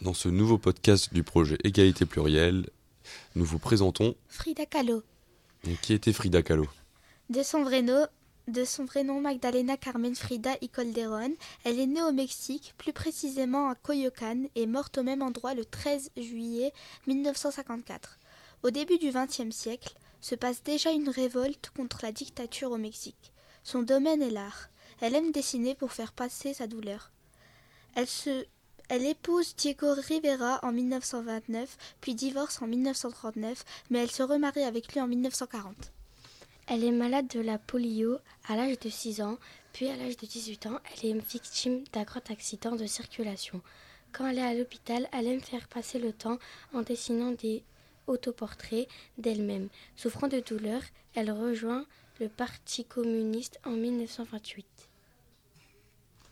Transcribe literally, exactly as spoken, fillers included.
Dans ce nouveau podcast du projet Égalité Plurielle, nous vous présentons Frida Kahlo. Et qui était Frida Kahlo? De son vrai nom, de son vrai nom Magdalena Carmen Frida y Calderón, elle est née au Mexique, plus précisément à Coyoacán, et morte au même endroit le treize juillet mille neuf cent cinquante-quatre. Au début du vingtième siècle, se passe déjà une révolte contre la dictature au Mexique. Son domaine est l'art. Elle aime dessiner pour faire passer sa douleur. Elle se Elle épouse Diego Rivera en mille neuf cent vingt-neuf, puis divorce en mille neuf cent trente-neuf, mais elle se remarie avec lui en mille neuf cent quarante. Elle est malade de la polio à l'âge de six ans, puis à l'âge de dix-huit ans, elle est victime d'un grand accident de circulation. Quand elle est à l'hôpital, elle aime faire passer le temps en dessinant des autoportraits d'elle-même. Souffrant de douleur, elle rejoint le Parti communiste en mille neuf cent vingt-huit.